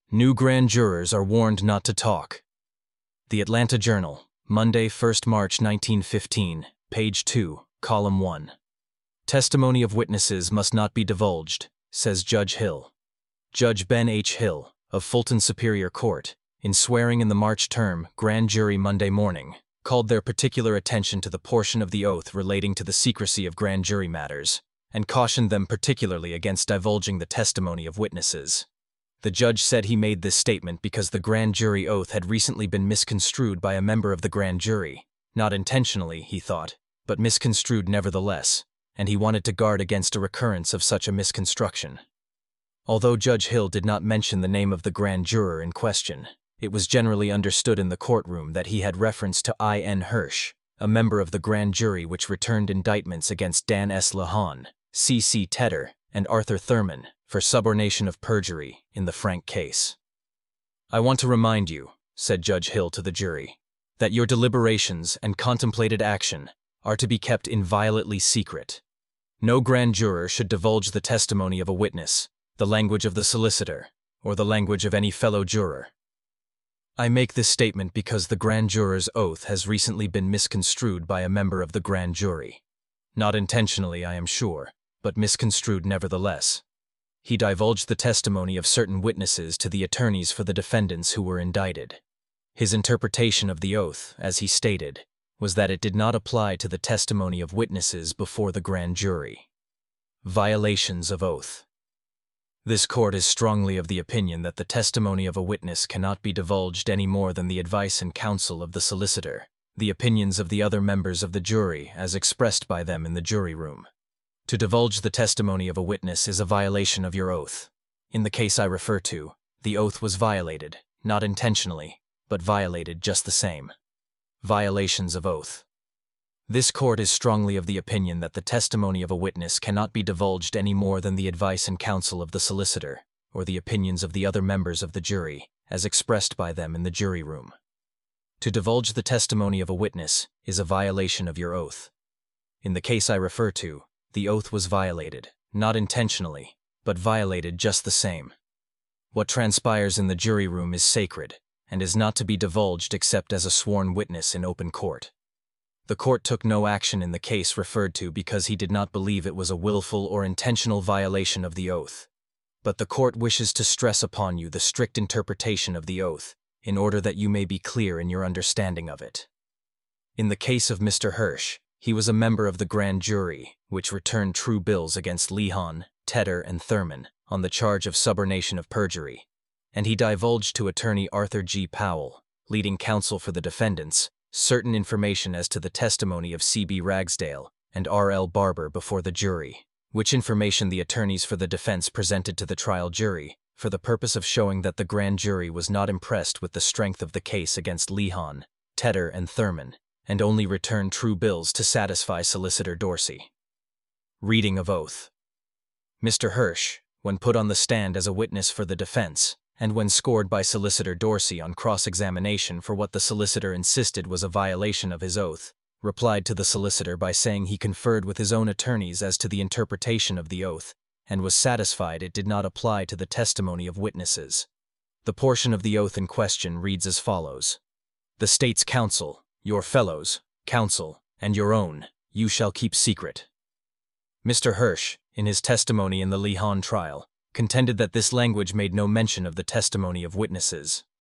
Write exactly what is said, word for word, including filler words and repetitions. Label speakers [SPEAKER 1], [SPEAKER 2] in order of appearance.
[SPEAKER 1] New grand jurors are warned not to talk. The Atlanta Journal, Monday, first of March nineteen fifteen, page two, column one. Testimony of witnesses must not be divulged, says Judge Hill. Judge Ben H. Hill, of Fulton Superior Court, in swearing in the March term grand jury Monday morning, called their particular attention to the portion of the oath relating to the secrecy of grand jury matters, and cautioned them particularly against divulging the testimony of witnesses. The judge said he made this statement because the grand jury oath had recently been misconstrued by a member of the grand jury, not intentionally, he thought, but misconstrued nevertheless, and he wanted to guard against a recurrence of such a misconstruction. Although Judge Hill did not mention the name of the grand juror in question, it was generally understood in the courtroom that he had reference to I N Hirsch, a member of the grand jury which returned indictments against Dan S. Lehane, C C Tedder, and Arthur Thurman for subornation of perjury in the Frank case. I want to remind you, said Judge Hill to the jury, that your deliberations and contemplated action are to be kept inviolately secret. No grand juror should divulge the testimony of a witness, the language of the solicitor, or the language of any fellow juror. I make this statement because the grand juror's oath has recently been misconstrued by a member of the grand jury. Not intentionally, I am sure, but misconstrued nevertheless. He divulged the testimony of certain witnesses to the attorneys for the defendants who were indicted. His interpretation of the oath, as he stated, was that it did not apply to the testimony of witnesses before the grand jury. Violations of oath. This court is strongly of the opinion that the testimony of a witness cannot be divulged any more than the advice and counsel of the solicitor, the opinions of the other members of the jury as expressed by them in the jury room. To divulge the testimony of a witness is a violation of your oath. In the case I refer to, the oath was violated, not intentionally, but violated just the same. Violations of oath. This court is strongly of the opinion that the testimony of a witness cannot be divulged any more than the advice and counsel of the solicitor, or the opinions of the other members of the jury, as expressed by them in the jury room. To divulge the testimony of a witness is a violation of your oath. In the case I refer to, the oath was violated, not intentionally, but violated just the same. What transpires in the jury room is sacred, and is not to be divulged except as a sworn witness in open court. The court took no action in the case referred to because he did not believe it was a willful or intentional violation of the oath. But the court wishes to stress upon you the strict interpretation of the oath, in order that you may be clear in your understanding of it. In the case of Mister Hirsch, he was a member of the grand jury, which returned true bills against Lehane, Tedder, and Thurman on the charge of subornation of perjury, and he divulged to attorney Arthur G. Powell, leading counsel for the defendants, certain information as to the testimony of C B Ragsdale and R L Barber before the jury, which information the attorneys for the defense presented to the trial jury for the purpose of showing that the grand jury was not impressed with the strength of the case against Lehane, Tedder, and Thurman, and only returned true bills to satisfy Solicitor Dorsey. Reading of oath. Mister Hirsch, when put on the stand as a witness for the defense, and when scored by Solicitor Dorsey on cross-examination for what the solicitor insisted was a violation of his oath, replied to the solicitor by saying he conferred with his own attorneys as to the interpretation of the oath, and was satisfied it did not apply to the testimony of witnesses. The portion of the oath in question reads as follows. The state's counsel, your fellows, counsel, and your own, you shall keep secret. Mister Hirsch, in his testimony in the Lehane trial, contended that this language made no mention of the testimony of witnesses,